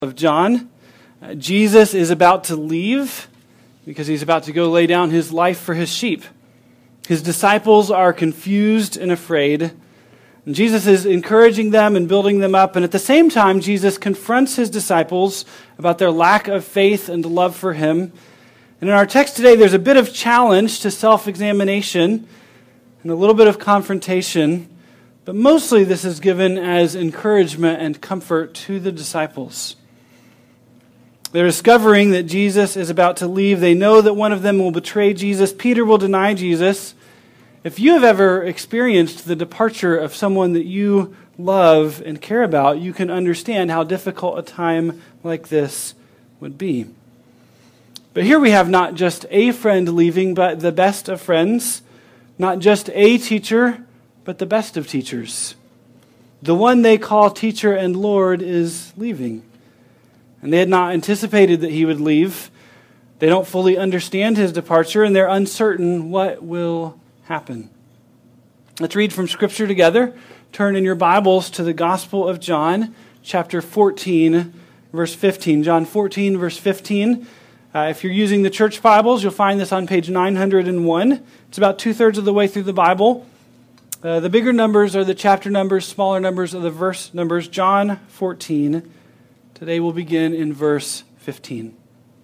of John. Jesus is about to leave because he's about to go lay down his life for his sheep. His disciples are confused and afraid. And Jesus is encouraging them and building them up. And at the same time, Jesus confronts his disciples about their lack of faith and love for him. And in our text today, there's a bit of challenge to self-examination and a little bit of confrontation. But mostly this is given as encouragement and comfort to the disciples. They're discovering that Jesus is about to leave. They know that one of them will betray Jesus. Peter will deny Jesus. If you have ever experienced the departure of someone that you love and care about, you can understand how difficult a time like this would be. But here we have not just a friend leaving, but the best of friends. Not just a teacher, but the best of teachers. The one they call teacher and Lord is leaving. And they had not anticipated that he would leave. They don't fully understand his departure, and they're uncertain what will happen. Let's read from Scripture together. Turn in your Bibles to the Gospel of John, chapter 14, verse 15. John 14, verse 15. If you're using the church Bibles, you'll find this on page 901. It's about 2/3 of the way through the Bible. The bigger numbers are the chapter numbers, smaller numbers are the verse numbers. John 14. Today we'll begin in verse 15.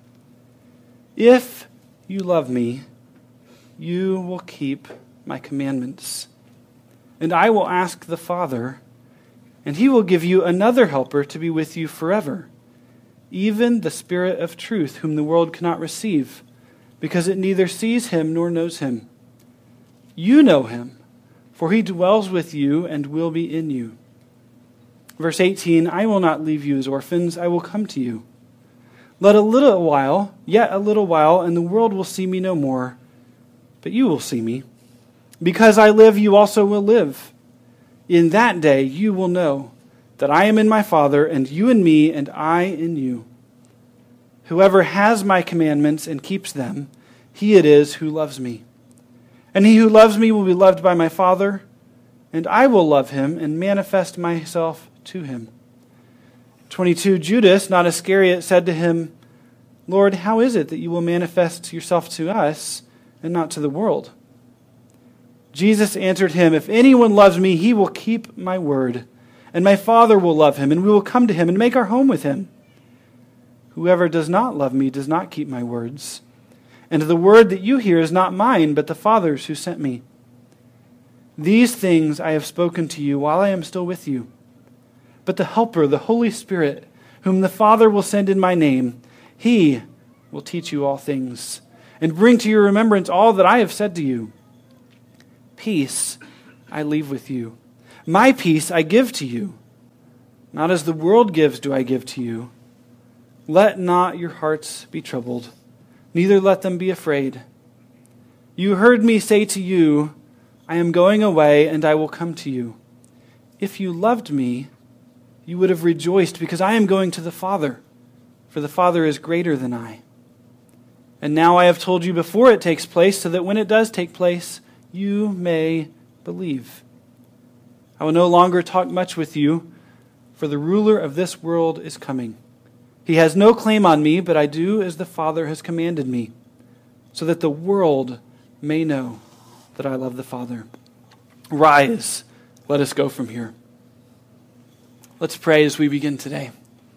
If you love me, you will keep my commandments. And I will ask the Father, and he will give you another helper to be with you forever, even the Spirit of truth, whom the world cannot receive, because it neither sees him nor knows him. You know him, for he dwells with you and will be in you. Verse 18, I will not leave you as orphans, I will come to you. Yet a little while, and the world will see me no more, but you will see me. Because I live, you also will live. In that day you will know that I am in my Father, and you in me, and I in you. Whoever has my commandments and keeps them, he it is who loves me. And he who loves me will be loved by my Father, and I will love him and manifest myself to him. 22, Judas, not Iscariot, said to him, Lord, how is it that you will manifest yourself to us and not to the world? Jesus answered him, If anyone loves me, he will keep my word, and my Father will love him, and we will come to him and make our home with him. Whoever does not love me does not keep my words, and the word that you hear is not mine, but the Father's who sent me. These things I have spoken to you while I am still with you. But the Helper, the Holy Spirit, whom the Father will send in my name, he will teach you all things, and bring to your remembrance all that I have said to you. Peace I leave with you. My peace I give to you. Not as the world gives do I give to you. Let not your hearts be troubled, neither let them be afraid. You heard me say to you, I am going away, and I will come to you. If you loved me, you would have rejoiced, because I am going to the Father, for the Father is greater than I. And now I have told you before it takes place, so that when it does take place, you may believe. I will no longer talk much with you, for the ruler of this world is coming. He has no claim on me, but I do as the Father has commanded me, so that the world may know that I love the Father. Rise, let us go from here. Let's pray as we begin today.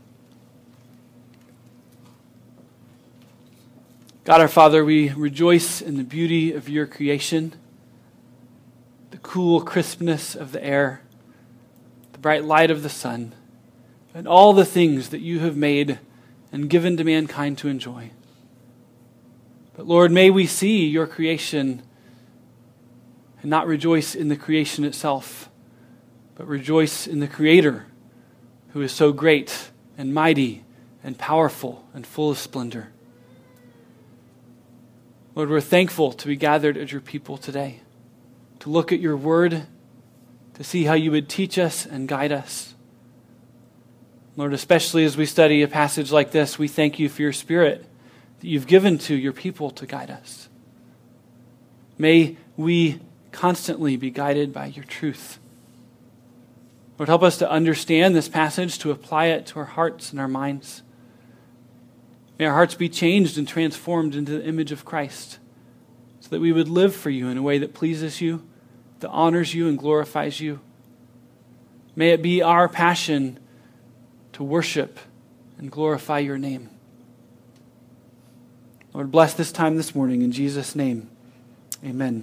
God our Father, we rejoice in the beauty of your creation, the cool crispness of the air, the bright light of the sun, and all the things that you have made and given to mankind to enjoy. But Lord, may we see your creation and not rejoice in the creation itself, but rejoice in the Creator, who is so great and mighty and powerful and full of splendor. Lord, we're thankful to be gathered as your people today, to look at your word, to see how you would teach us and guide us. Lord, especially as we study a passage like this, we thank you for your Spirit that you've given to your people to guide us. May we constantly be guided by your truth. Lord, help us to understand this passage, to apply it to our hearts and our minds. May our hearts be changed and transformed into the image of Christ, so that we would live for you in a way that pleases you, that honors you and glorifies you. May it be our passion to worship and glorify your name. Lord, bless this time this morning in Jesus' name. Amen.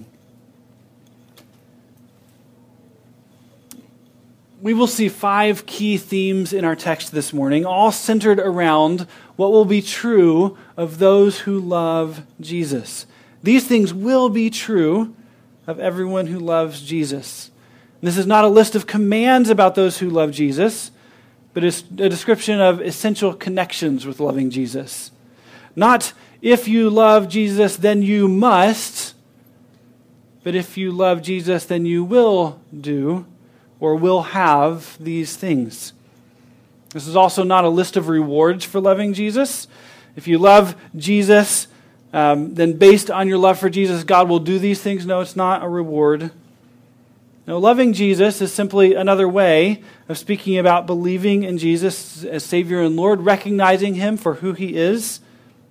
We will see 5 key themes in our text this morning, all centered around what will be true of those who love Jesus. These things will be true of everyone who loves Jesus. This is not a list of commands about those who love Jesus, but it's a description of essential connections with loving Jesus. Not if you love Jesus, then you must, but if you love Jesus, then you will do or will have these things. This is also not a list of rewards for loving Jesus. If you love Jesus, then based on your love for Jesus, God will do these things. No, it's not a reward. No, loving Jesus is simply another way of speaking about believing in Jesus as Savior and Lord, recognizing Him for who He is.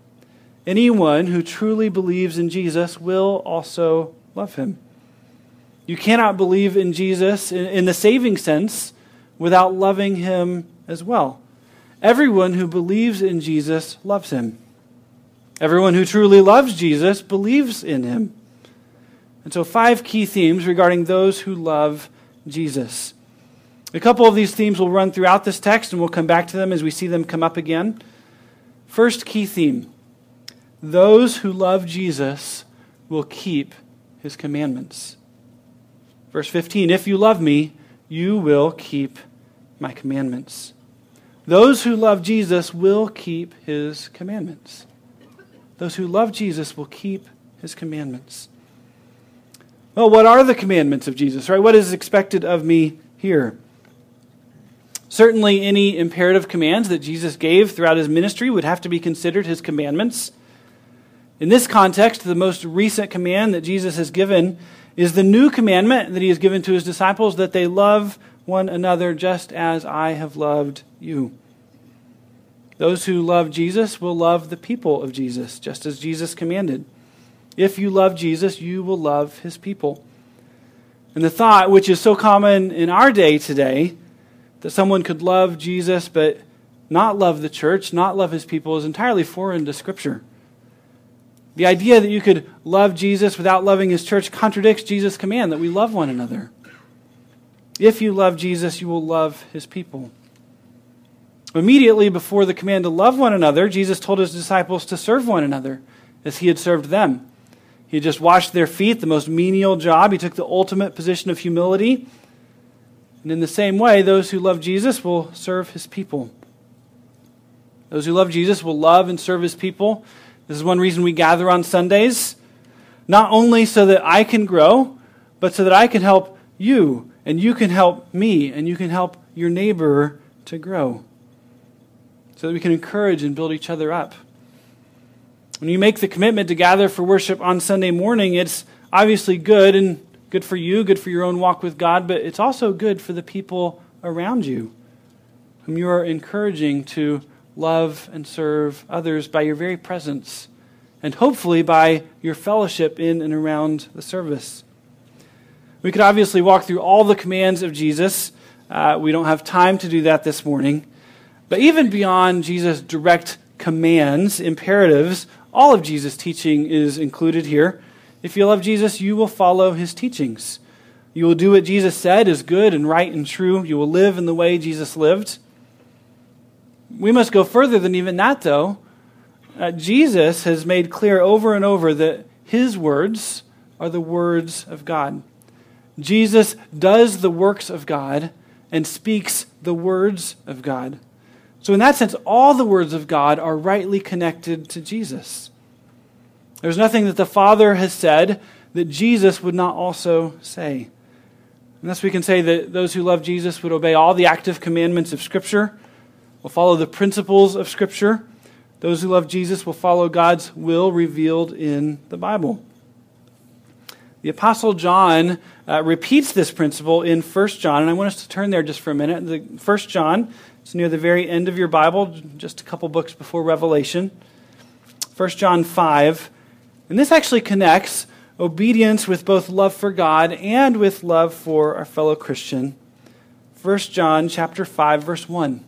Anyone who truly believes in Jesus will also love Him. You cannot believe in Jesus in the saving sense without loving Him as well. Everyone who believes in Jesus loves Him. Everyone who truly loves Jesus believes in Him. And so 5 key themes regarding those who love Jesus. A couple of these themes will run throughout this text, and we'll come back to them as we see them come up again. First key theme: those who love Jesus will keep His commandments. Verse 15, if you love me, you will keep my commandments. Those who love Jesus will keep His commandments. Those who love Jesus will keep His commandments. Well, what are the commandments of Jesus, right? What is expected of me here? Certainly any imperative commands that Jesus gave throughout His ministry would have to be considered His commandments. In this context, the most recent command that Jesus has given is the new commandment that He has given to His disciples, that they love one another just as I have loved you. Those who love Jesus will love the people of Jesus, just as Jesus commanded. If you love Jesus, you will love His people. And the thought, which is so common in our day today, that someone could love Jesus but not love the church, not love His people, is entirely foreign to Scripture. The idea that you could love Jesus without loving His church contradicts Jesus' command that we love one another. If you love Jesus, you will love His people. Immediately before the command to love one another, Jesus told His disciples to serve one another as He had served them. He had just washed their feet, the most menial job. He took the ultimate position of humility. And in the same way, those who love Jesus will serve His people. Those who love Jesus will love and serve His people. This is one reason we gather on Sundays, not only so that I can grow, but so that I can help you, and you can help me, and you can help your neighbor to grow, so that we can encourage and build each other up. When you make the commitment to gather for worship on Sunday morning, it's obviously good, and good for you, good for your own walk with God, but it's also good for the people around you, whom you are encouraging to love and serve others by your very presence, and hopefully by your fellowship in and around the service. We could obviously walk through all the commands of Jesus. We don't have time to do that this morning. But even beyond Jesus' direct commands, imperatives, all of Jesus' teaching is included here. If you love Jesus, you will follow His teachings. You will do what Jesus said is good and right and true. You will live in the way Jesus lived. We must go further than even that, though. Jesus has made clear over and over that His words are the words of God. Jesus does the works of God and speaks the words of God. So in that sense, all the words of God are rightly connected to Jesus. There's nothing that the Father has said that Jesus would not also say. And thus we can say that those who love Jesus would obey all the active commandments of Scripture, will follow the principles of Scripture. Those who love Jesus will follow God's will revealed in the Bible. The Apostle John repeats this principle in 1 John, and I want us to turn there just for a minute. 1 John, it's near the very end of your Bible, just a couple books before Revelation. 1 John 5, and this actually connects obedience with both love for God and with love for our fellow Christian. 1 John chapter 5, verse 1.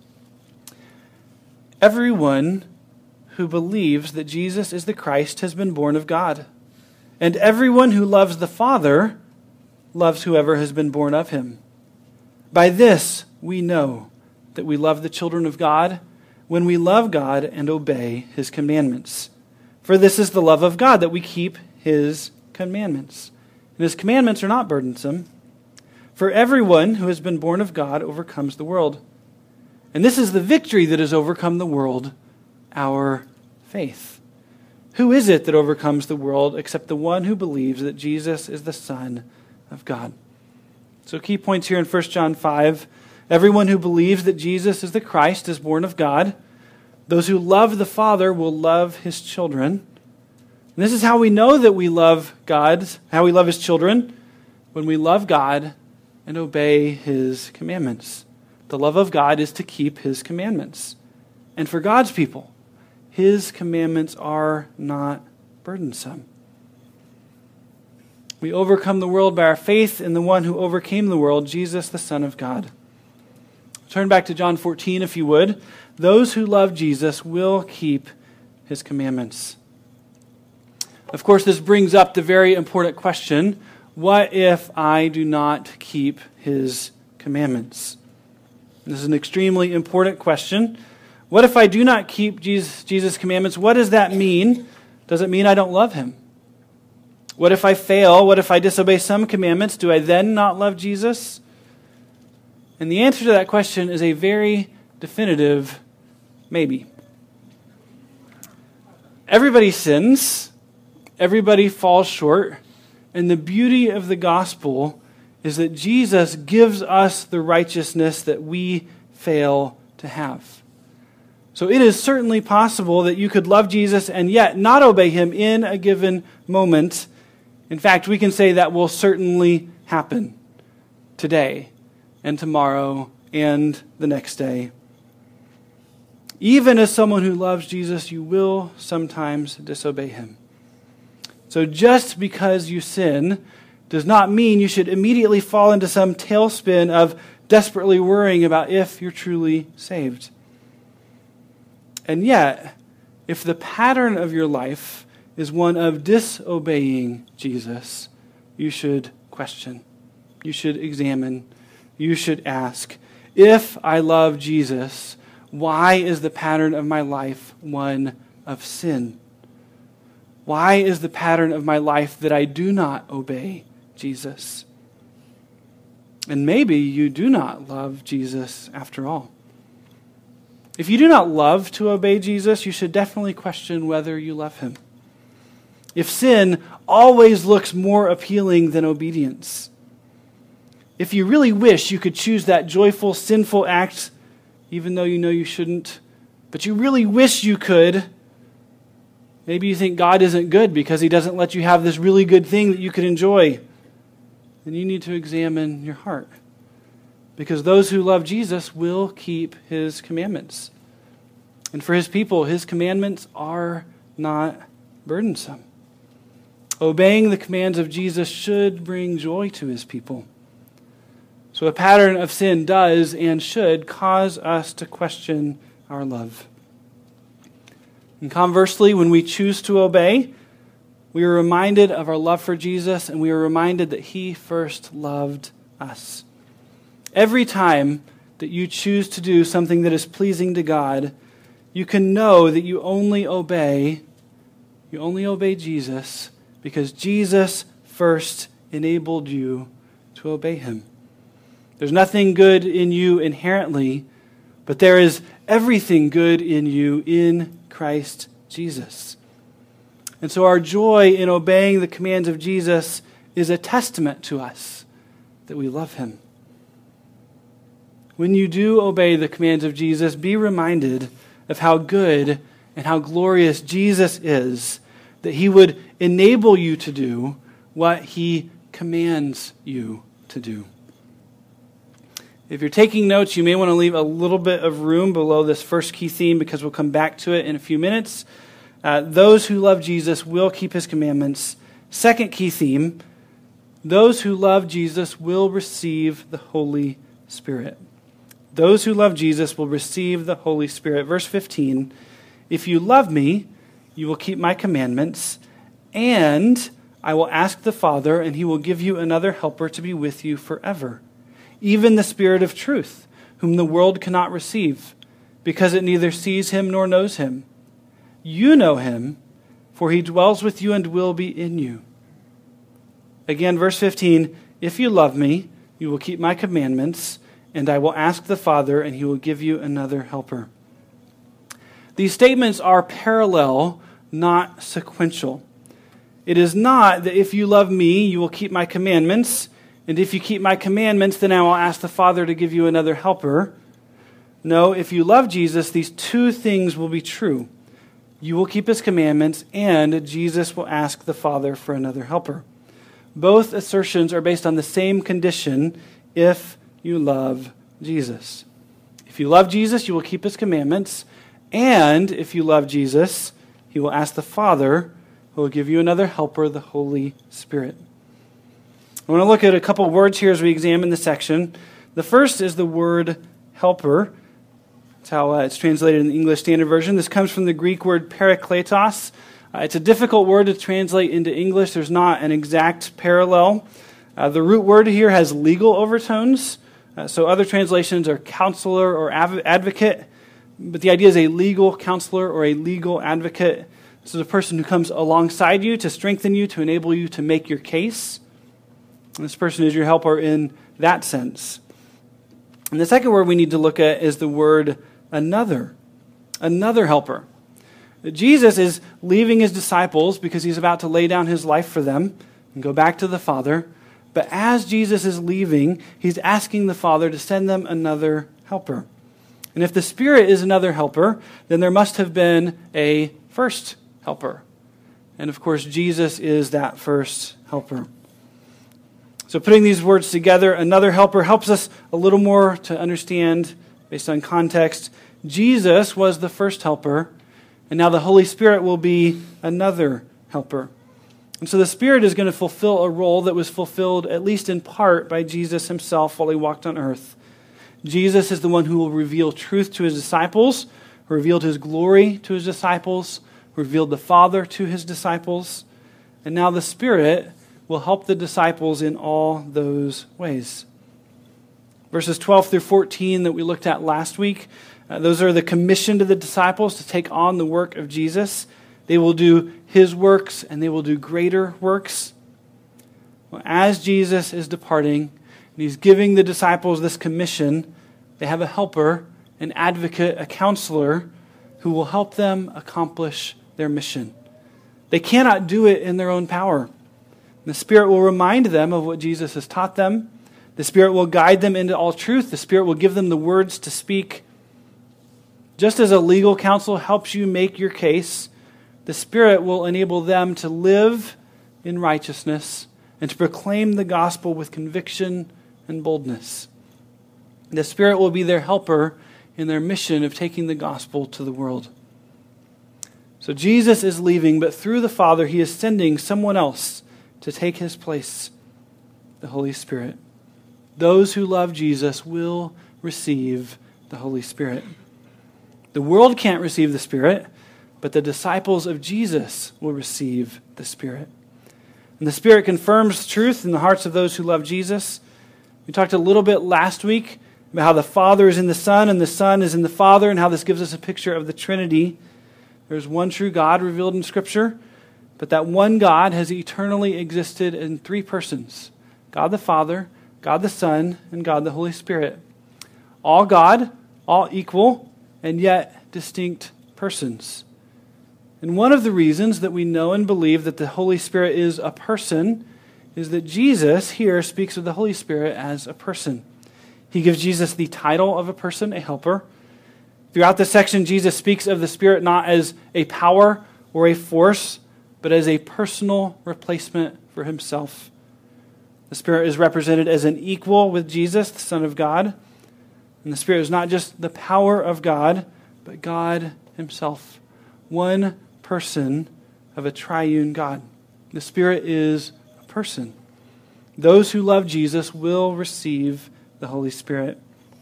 Everyone who believes that Jesus is the Christ has been born of God. And everyone who loves the Father loves whoever has been born of him. By this we know that we love the children of God, when we love God and obey his commandments. For this is the love of God, that we keep his commandments. And his commandments are not burdensome. For everyone who has been born of God overcomes the world. And this is the victory that has overcome the world, our faith. Who is it that overcomes the world except the one who believes that Jesus is the Son of God? So key points here in 1 John 5. Everyone who believes that Jesus is the Christ is born of God. Those who love the Father will love his children. And this is how we know that we love God, how we love his children, when we love God and obey his commandments. The love of God is to keep his commandments. And for God's people, his commandments are not burdensome. We overcome the world by our faith in the one who overcame the world, Jesus, the Son of God. Turn back to John 14, if you would. Those who love Jesus will keep his commandments. Of course, this brings up the very important question, what if I do not keep his commandments? This is an extremely important question. What if I do not keep Jesus' commandments? What does that mean? Does it mean I don't love him? What if I fail? What if I disobey some commandments? Do I then not love Jesus? And the answer to that question is a very definitive maybe. Everybody sins. Everybody falls short. And the beauty of the gospel is that Jesus gives us the righteousness that we fail to have. So it is certainly possible that you could love Jesus and yet not obey him in a given moment. In fact, we can say that will certainly happen today and tomorrow and the next day. Even as someone who loves Jesus, you will sometimes disobey him. So just because you sin does not mean you should immediately fall into some tailspin of desperately worrying about if you're truly saved. And yet, if the pattern of your life is one of disobeying Jesus, you should question. You should examine. You should ask, if I love Jesus, why is the pattern of my life one of sin? Why is the pattern of my life that I do not obey Jesus? And maybe you do not love Jesus after all. If you do not love to obey Jesus, you should definitely question whether you love him. If sin always looks more appealing than obedience, if you really wish you could choose that joyful, sinful act, even though you know you shouldn't, but you really wish you could, maybe you think God isn't good because he doesn't let you have this really good thing that you could enjoy, then you need to examine your heart. Because those who love Jesus will keep his commandments. And for his people, his commandments are not burdensome. Obeying the commands of Jesus should bring joy to his people. So a pattern of sin does and should cause us to question our love. And conversely, when we choose to obey, we are reminded of our love for Jesus, and we are reminded that he first loved us. Every time that you choose to do something that is pleasing to God, you can know that you only obey Jesus because Jesus first enabled you to obey him. There's nothing good in you inherently, but there is everything good in you in Christ Jesus. And so our joy in obeying the commands of Jesus is a testament to us that we love him. When you do obey the commands of Jesus, be reminded of how good and how glorious Jesus is, that he would enable you to do what he commands you to do. If you're taking notes, you may want to leave a little bit of room below this first key theme because we'll come back to it in a few minutes. Those who love Jesus will keep his commandments. Second key theme, those who love Jesus will receive the Holy Spirit. Those who love Jesus will receive the Holy Spirit. Verse 15, if you love me, you will keep my commandments, and I will ask the Father, and he will give you another helper to be with you forever, even the Spirit of truth, whom the world cannot receive, because it neither sees him nor knows him. You know him, for he dwells with you and will be in you. Again, verse 15, if you love me, you will keep my commandments, and I will ask the Father, and he will give you another helper. These statements are parallel, not sequential. It is not that if you love me, you will keep my commandments, and if you keep my commandments, then I will ask the Father to give you another helper. No, if you love Jesus, these two things will be true. You will keep his commandments, and Jesus will ask the Father for another helper. Both assertions are based on the same condition, if you love Jesus. If you love Jesus, you will keep his commandments, and if you love Jesus, he will ask the Father, who will give you another helper, the Holy Spirit. I want to look at a couple words here as we examine the section. The first is the word helper. That's how it's translated in the English Standard Version. This comes from the Greek word parakletos. It's a difficult word to translate into English. There's not an exact parallel. The root word here has legal overtones. So other translations are counselor or advocate. But the idea is a legal counselor or a legal advocate. This is a person who comes alongside you to strengthen you, to enable you to make your case. And this person is your helper in that sense. And the second word we need to look at is the word another. Another helper. Jesus is leaving his disciples because he's about to lay down his life for them and go back to the Father. But as Jesus is leaving, he's asking the Father to send them another helper. And if the Spirit is another helper, then there must have been a first helper. And of course, Jesus is that first helper. So putting these words together, another helper helps us a little more to understand, based on context, Jesus was the first helper, and now the Holy Spirit will be another helper. And so the Spirit is going to fulfill a role that was fulfilled, at least in part, by Jesus himself while he walked on earth. Jesus is the one who will reveal truth to his disciples, who revealed his glory to his disciples, who revealed the Father to his disciples. And now the Spirit will help the disciples in all those ways. Verses 12 through 14 that we looked at last week, those are the commission to the disciples to take on the work of Jesus. They will do his works, and they will do greater works. Well, as Jesus is departing, and he's giving the disciples this commission, they have a helper, an advocate, a counselor, who will help them accomplish their mission. They cannot do it in their own power. The Spirit will remind them of what Jesus has taught them. The Spirit will guide them into all truth. The Spirit will give them the words to speak. Just as a legal counsel helps you make your case, the Spirit will enable them to live in righteousness and to proclaim the gospel with conviction and boldness. The Spirit will be their helper in their mission of taking the gospel to the world. So Jesus is leaving, but through the Father, he is sending someone else to take his place, the Holy Spirit. Those who love Jesus will receive the Holy Spirit. The world can't receive the Spirit, but the disciples of Jesus will receive the Spirit. And the Spirit confirms truth in the hearts of those who love Jesus. We talked a little bit last week about how the Father is in the Son and the Son is in the Father, and how this gives us a picture of the Trinity. There's one true God revealed in Scripture, but that one God has eternally existed in three persons: God the Father, God the Son, and God the Holy Spirit. All God, all equal, and yet distinct persons. And one of the reasons that we know and believe that the Holy Spirit is a person is that Jesus here speaks of the Holy Spirit as a person. He gives Jesus the title of a person, a helper. Throughout this section, Jesus speaks of the Spirit not as a power or a force, but as a personal replacement for himself. The Spirit is represented as an equal with Jesus, the Son of God. And the Spirit is not just the power of God, but God himself. One person of a triune God. The Spirit is a person. Those who love Jesus will receive the Holy Spirit.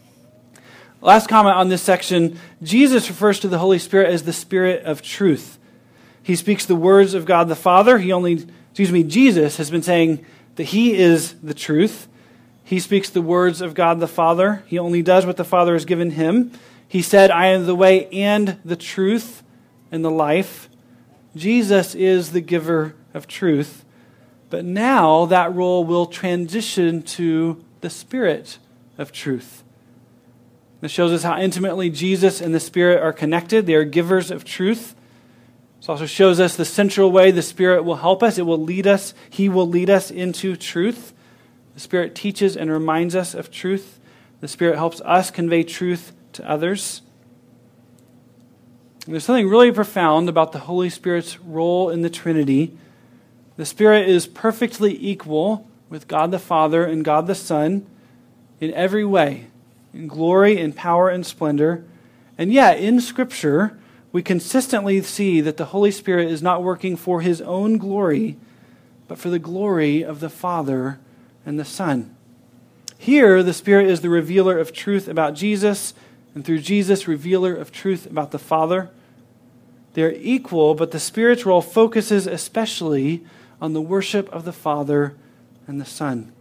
Last comment on this section, Jesus refers to the Holy Spirit as the Spirit of truth. He speaks the words of God the Father. Jesus has been saying that he is the truth. He speaks the words of God the Father. He only does what the Father has given him. He said, I am the way and the truth and the life. Jesus is the giver of truth. But now that role will transition to the Spirit of truth. This shows us how intimately Jesus and the Spirit are connected. They are givers of truth. This also shows us the central way the Spirit will help us. It will lead us. He will lead us into truth. The Spirit teaches and reminds us of truth. The Spirit helps us convey truth to others. And there's something really profound about the Holy Spirit's role in the Trinity. The Spirit is perfectly equal with God the Father and God the Son in every way, in glory, in power, and splendor. And yet, in Scripture, we consistently see that the Holy Spirit is not working for his own glory, but for the glory of the Father and the Son. Here, the Spirit is the revealer of truth about Jesus, and through Jesus, revealer of truth about the Father. They're equal, but the Spirit's role focuses especially on the worship of the Father and the Son.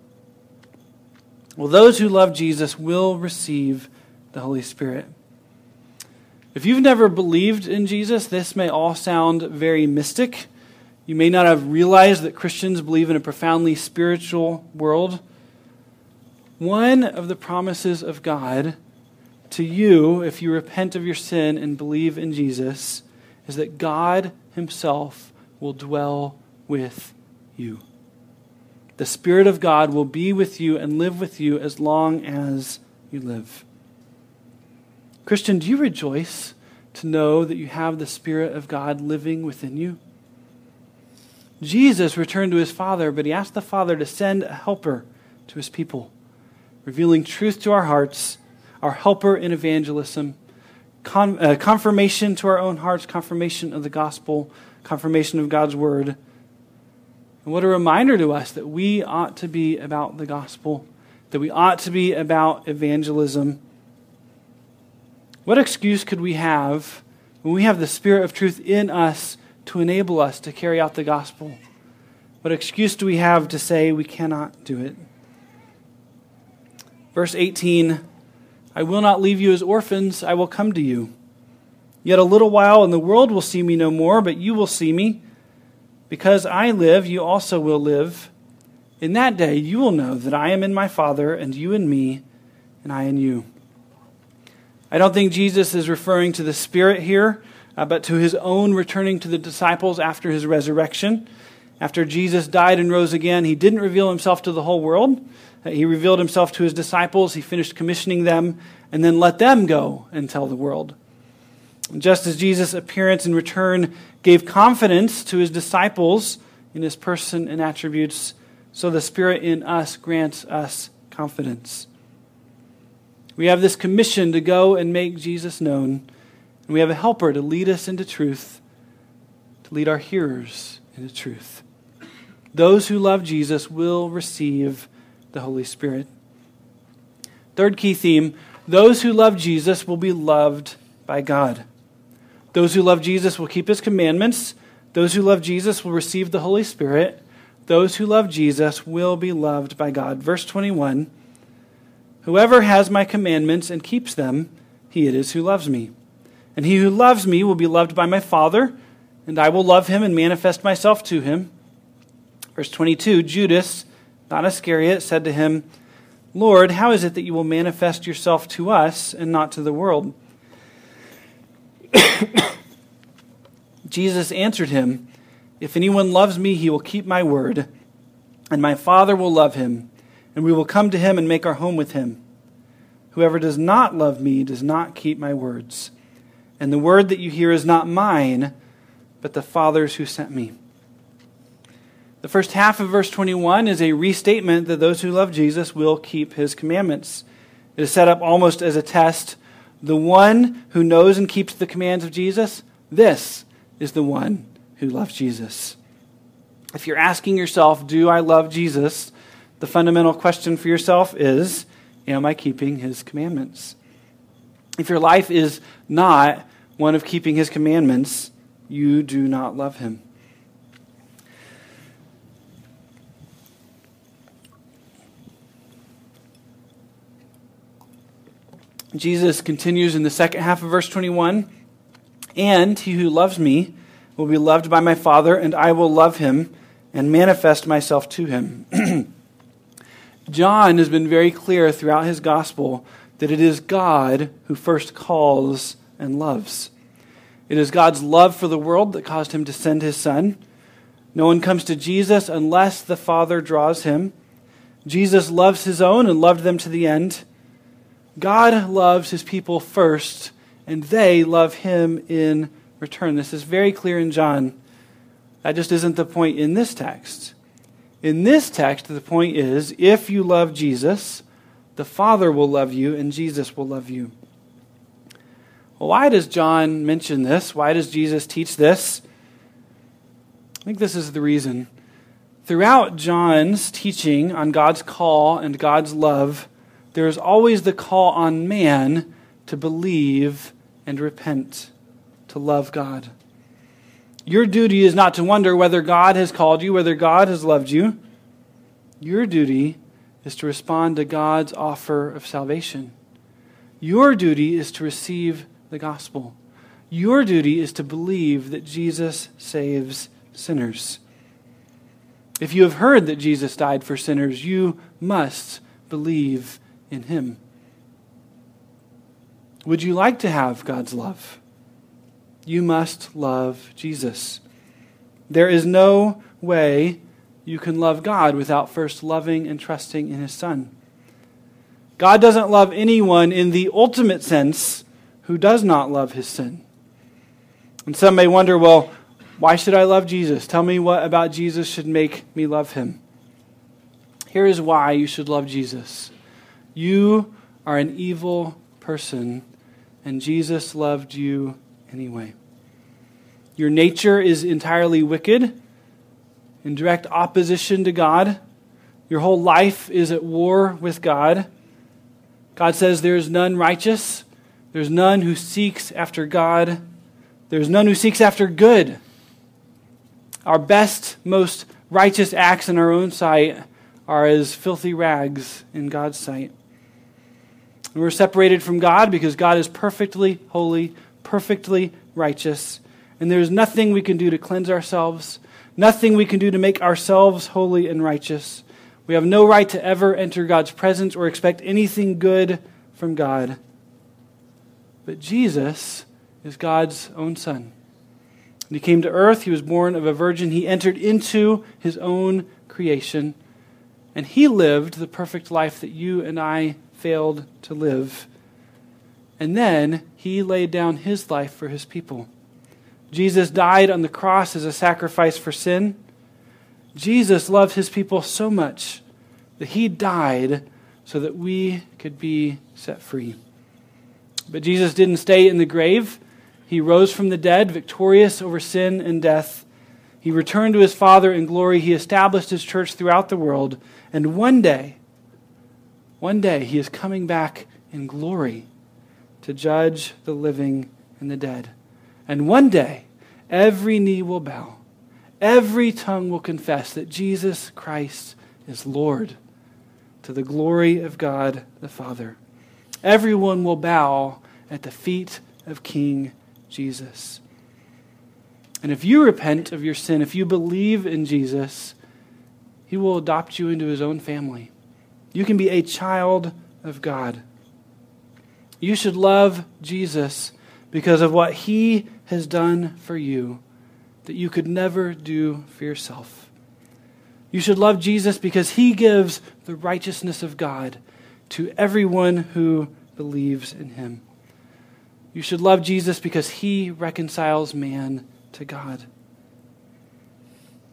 Well, those who love Jesus will receive the Holy Spirit. If you've never believed in Jesus, this may all sound very mystic. You may not have realized that Christians believe in a profoundly spiritual world. One of the promises of God to you, if you repent of your sin and believe in Jesus, is that God himself will dwell with you. The Spirit of God will be with you and live with you as long as you live. Christian, do you rejoice to know that you have the Spirit of God living within you? Jesus returned to his Father, but he asked the Father to send a helper to his people, revealing truth to our hearts, our helper in evangelism, confirmation to our own hearts, confirmation of the gospel, confirmation of God's word. And what a reminder to us that we ought to be about the gospel, that we ought to be about evangelism. What excuse could we have when we have the Spirit of truth in us to enable us to carry out the gospel? What excuse do we have to say we cannot do it? Verse 18, I will not leave you as orphans, I will come to you. Yet a little while and the world will see me no more, but you will see me. Because I live, you also will live. In that day you will know that I am in my Father, and you in me, and I in you. I don't think Jesus is referring to the Spirit here, but to his own returning to the disciples after his resurrection. After Jesus died and rose again, he didn't reveal himself to the whole world. He revealed himself to his disciples. He finished commissioning them, and then let them go and tell the world. Just as Jesus' appearance and return gave confidence to his disciples in his person and attributes, so the Spirit in us grants us confidence. We have this commission to go and make Jesus known, and we have a helper to lead us into truth, to lead our hearers into truth. Those who love Jesus will receive the Holy Spirit. Third key theme, those who love Jesus will be loved by God. Those who love Jesus will keep his commandments. Those who love Jesus will receive the Holy Spirit. Those who love Jesus will be loved by God. Verse 21, whoever has my commandments and keeps them, he it is who loves me. And he who loves me will be loved by my Father, and I will love him and manifest myself to him. Verse 22, Judas, not Iscariot, said to him, Lord, how is it that you will manifest yourself to us and not to the world? Jesus answered him, if anyone loves me, he will keep my word, and my Father will love him, and we will come to him and make our home with him. Whoever does not love me does not keep my words, and the word that you hear is not mine, but the Father's who sent me. The first half of verse 21 is a restatement that those who love Jesus will keep his commandments. It is set up almost as a test. The one who knows and keeps the commands of Jesus, this is the one who loves Jesus. If you're asking yourself, do I love Jesus? The fundamental question for yourself is, am I keeping his commandments? If your life is not one of keeping his commandments, you do not love him. Jesus continues in the second half of verse 21, "And he who loves me will be loved by my Father, and I will love him and manifest myself to him." John has been very clear throughout his gospel that it is God who first calls and loves. It is God's love for the world that caused him to send his Son. No one comes to Jesus unless the Father draws him. Jesus loves his own and loved them to the end. God loves his people first, and they love him in return. This is very clear in John. That just isn't the point in this text. In this text, the point is, if you love Jesus, the Father will love you, and Jesus will love you. Well, why does John mention this? Why does Jesus teach this? I think this is the reason. Throughout John's teaching on God's call and God's love, there is always the call on man to believe and repent, to love God. Your duty is not to wonder whether God has called you, whether God has loved you. Your duty is to respond to God's offer of salvation. Your duty is to receive the gospel. Your duty is to believe that Jesus saves sinners. If you have heard that Jesus died for sinners, you must believe in him. Would you like to have God's love? You must love Jesus. There is no way you can love God without first loving and trusting in his Son. God doesn't love anyone in the ultimate sense who does not love his sin. And some may wonder, well, why should I love Jesus? Tell me what about Jesus should make me love him. Here is why you should love Jesus. You are an evil person, and Jesus loved you anyway. Your nature is entirely wicked, in direct opposition to God. Your whole life is at war with God. God says there is none righteous. There's none who seeks after God. There's none who seeks after good. Our best, most righteous acts in our own sight are as filthy rags in God's sight. And we're separated from God because God is perfectly holy, perfectly righteous. And there's nothing we can do to cleanse ourselves, nothing we can do to make ourselves holy and righteous. We have no right to ever enter God's presence or expect anything good from God. But Jesus is God's own Son. When he came to earth, he was born of a virgin. He entered into his own creation. And he lived the perfect life that you and I failed to live. And then he laid down his life for his people. Jesus died on the cross as a sacrifice for sin. Jesus loved his people so much that he died so that we could be set free. But Jesus didn't stay in the grave. He rose from the dead, victorious over sin and death. He returned to his Father in glory. He established his church throughout the world. And one day, he is coming back in glory to judge the living and the dead. And one day, every knee will bow. Every tongue will confess that Jesus Christ is Lord, to the glory of God the Father. Everyone will bow at the feet of King Jesus. And if you repent of your sin, if you believe in Jesus, he will adopt you into his own family. You can be a child of God. You should love Jesus because of what he has done for you that you could never do for yourself. You should love Jesus because he gives the righteousness of God to everyone who believes in him. You should love Jesus because he reconciles man to God.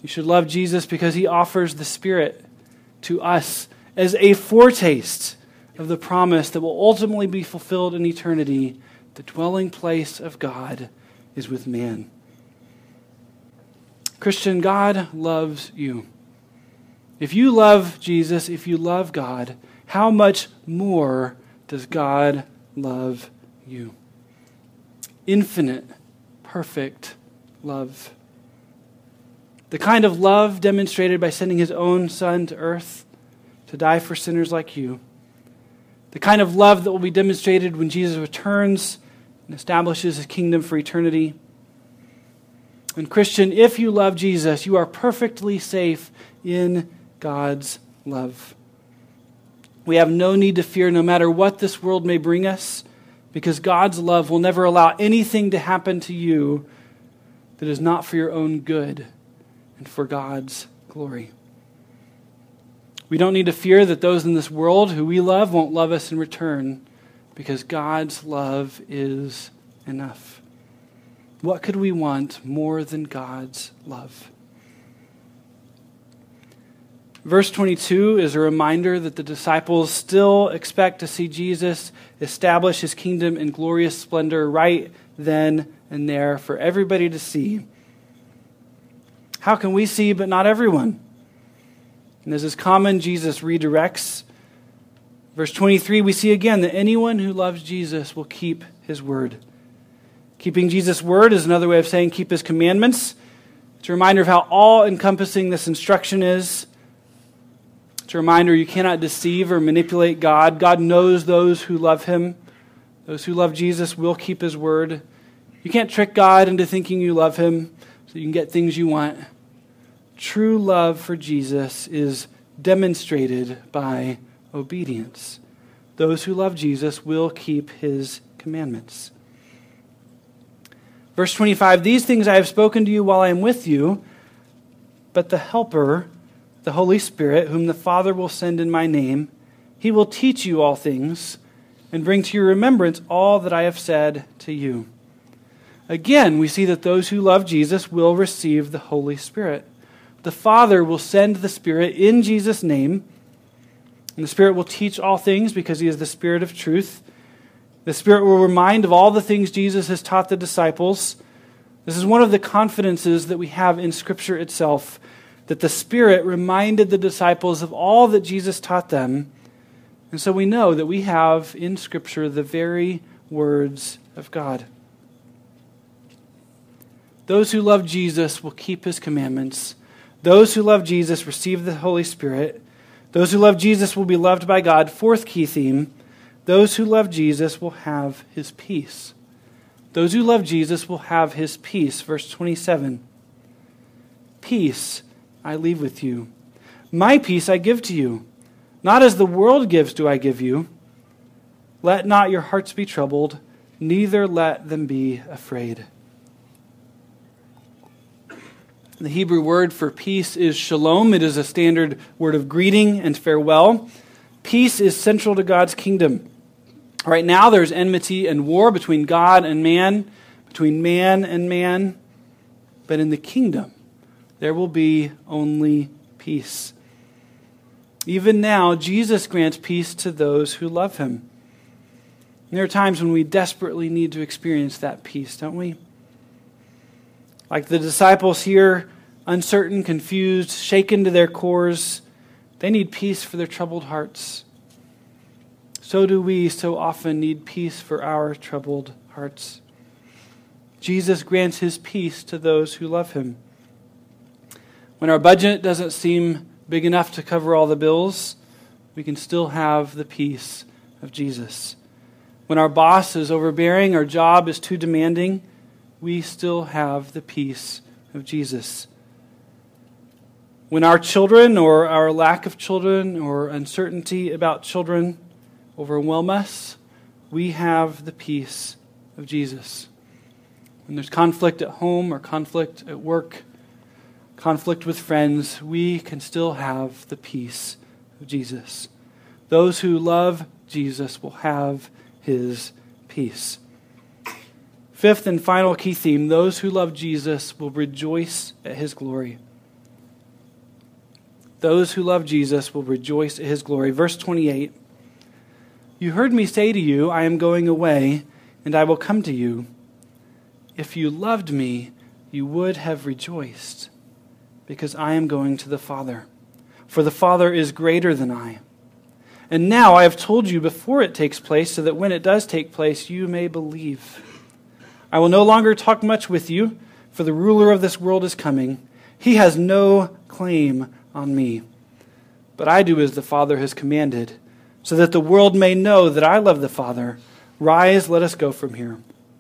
You should love Jesus because he offers the Spirit to us as a foretaste of the promise that will ultimately be fulfilled in eternity. The dwelling place of God is with man. Christian, God loves you. If you love Jesus, if you love God, how much more does God love you? Infinite, perfect love. The kind of love demonstrated by sending his own Son to earth to die for sinners like you. The kind of love that will be demonstrated when Jesus returns and establishes his kingdom for eternity. And Christian, if you love Jesus, you are perfectly safe in God's love. We have no need to fear no matter what this world may bring us, because God's love will never allow anything to happen to you that is not for your own good and for God's glory. We don't need to fear that those in this world who we love won't love us in return, because God's love is enough. What could we want more than God's love? Verse 22 is a reminder that the disciples still expect to see Jesus establish his kingdom in glorious splendor right then and there for everybody to see. How can we see but not everyone? And as is common, Jesus redirects. Verse 23, we see again that anyone who loves Jesus will keep his word. Keeping Jesus' word is another way of saying keep his commandments. It's a reminder of how all-encompassing this instruction is. It's a reminder you cannot deceive or manipulate God. God knows those who love him. Those who love Jesus will keep his word. You can't trick God into thinking you love him so you can get things you want. True love for Jesus is demonstrated by obedience. Those who love Jesus will keep his commandments. Verse 25, these things I have spoken to you while I am with you, but the Helper, the Holy Spirit, whom the Father will send in my name, he will teach you all things and bring to your remembrance all that I have said to you. Again, we see that those who love Jesus will receive the Holy Spirit. The Father will send the Spirit in Jesus' name, and the Spirit will teach all things because he is the Spirit of truth. The Spirit will remind of all the things Jesus has taught the disciples. This is one of the confidences that we have in Scripture itself, that the Spirit reminded the disciples of all that Jesus taught them. And so we know that we have in Scripture the very words of God. Those who love Jesus will keep his commandments. Those who love Jesus receive the Holy Spirit. Those who love Jesus will be loved by God. Fourth key theme, those who love Jesus will have his peace. Those who love Jesus will have his peace. Verse 27, peace I leave with you. My peace I give to you. Not as the world gives do I give you. Let not your hearts be troubled, neither let them be afraid. The Hebrew word for peace is shalom. It is a standard word of greeting and farewell. Peace is central to God's kingdom. Right now there's enmity and war between God and man, between man and man. But in the kingdom, there will be only peace. Even now, Jesus grants peace to those who love him. And there are times when we desperately need to experience that peace, don't we? Like the disciples here, uncertain, confused, shaken to their cores, they need peace for their troubled hearts. So do we so often need peace for our troubled hearts. Jesus grants his peace to those who love him. When our budget doesn't seem big enough to cover all the bills, we can still have the peace of Jesus. When our boss is overbearing, our job is too demanding, we still have the peace of Jesus. When our children or our lack of children or uncertainty about children overwhelm us, we have the peace of Jesus. When there's conflict at home or conflict at work, conflict with friends, we can still have the peace of Jesus. Those who love Jesus will have his peace. Fifth and final key theme, those who love Jesus will rejoice at his glory. those who love Jesus will rejoice at his glory. Verse 28, you heard me say to you, I am going away, and I will come to you. If you loved me, you would have rejoiced, because I am going to the Father. For the Father is greater than I. And now I have told you before it takes place, so that when it does take place, you may believe. I will no longer talk much with you, for the ruler of this world is coming. He has no claim on me. But I do as the Father has commanded, so that the world may know that I love the Father. Rise, let us go from here.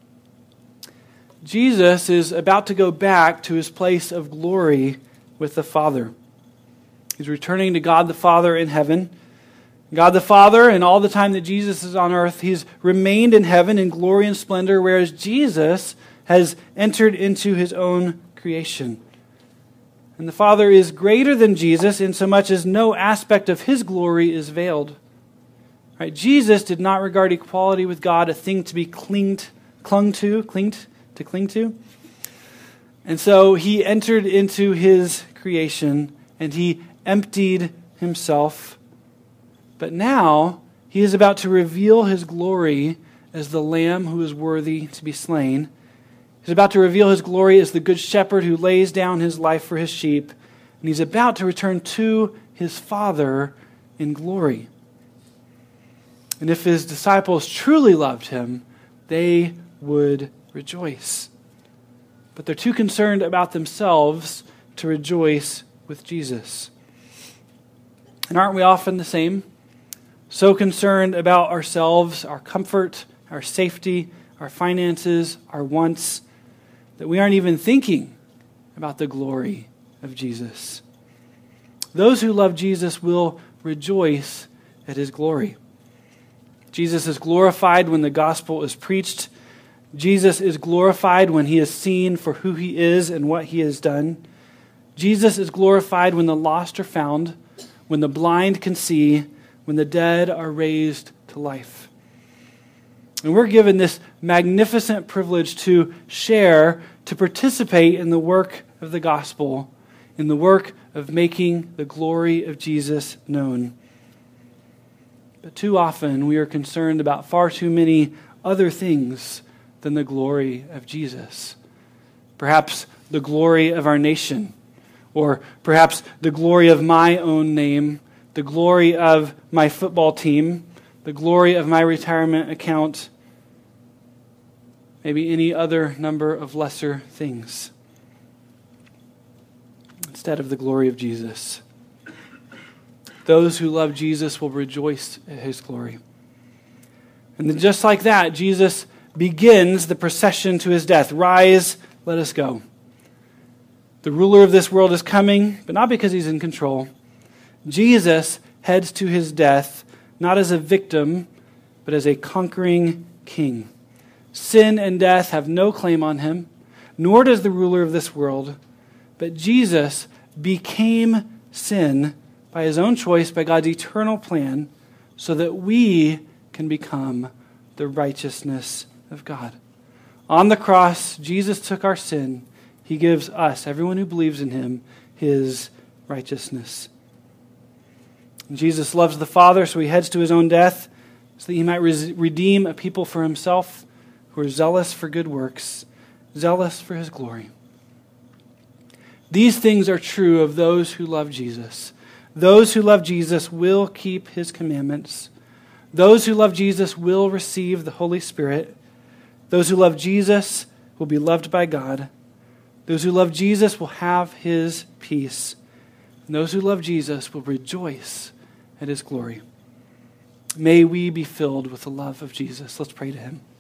Jesus is about to go back to his place of glory with the Father. He's returning to God the Father in heaven. God the Father, and all the time that Jesus is on earth, he's remained in heaven in glory and splendor, whereas Jesus has entered into his own creation. And the Father is greater than Jesus insomuch as no aspect of his glory is veiled. Right? Jesus did not regard equality with God a thing to be clung to. And so he entered into his creation and he emptied himself. But now he is about to reveal his glory as the Lamb who is worthy to be slain. He's about to reveal his glory as the good shepherd who lays down his life for his sheep. And he's about to return to his Father in glory. And if his disciples truly loved him, they would rejoice. But they're too concerned about themselves to rejoice with Jesus. And aren't we often the same? So concerned about ourselves, our comfort, our safety, our finances, our wants, that we aren't even thinking about the glory of Jesus. Those who love Jesus will rejoice at his glory. Jesus is glorified when the gospel is preached. Jesus is glorified when he is seen for who he is and what he has done. Jesus is glorified when the lost are found, when the blind can see, when the dead are raised to life. And we're given this magnificent privilege to share, to participate in the work of the gospel, in the work of making the glory of Jesus known. But too often we are concerned about far too many other things than the glory of Jesus. Perhaps the glory of our nation, or perhaps the glory of my own name, the glory of my football team, the glory of my retirement account, maybe any other number of lesser things, instead of the glory of Jesus. Those who love Jesus will rejoice at his glory. And then just like that, Jesus begins the procession to his death. Rise, let us go. The ruler of this world is coming, but not because he's in control. Jesus heads to his death, not as a victim, but as a conquering king. Sin and death have no claim on him, nor does the ruler of this world. But Jesus became sin by his own choice, by God's eternal plan, so that we can become the righteousness of God. On the cross, Jesus took our sin. He gives us, everyone who believes in him, his righteousness. And Jesus loves the Father, so he heads to his own death, so that he might redeem a people for himself who are zealous for good works, zealous for his glory. These things are true of those who love Jesus. Those who love Jesus will keep his commandments. Those who love Jesus will receive the Holy Spirit. Those who love Jesus will be loved by God. Those who love Jesus will have his peace. And those who love Jesus will rejoice at his glory. May we be filled with the love of Jesus. Let's pray to him.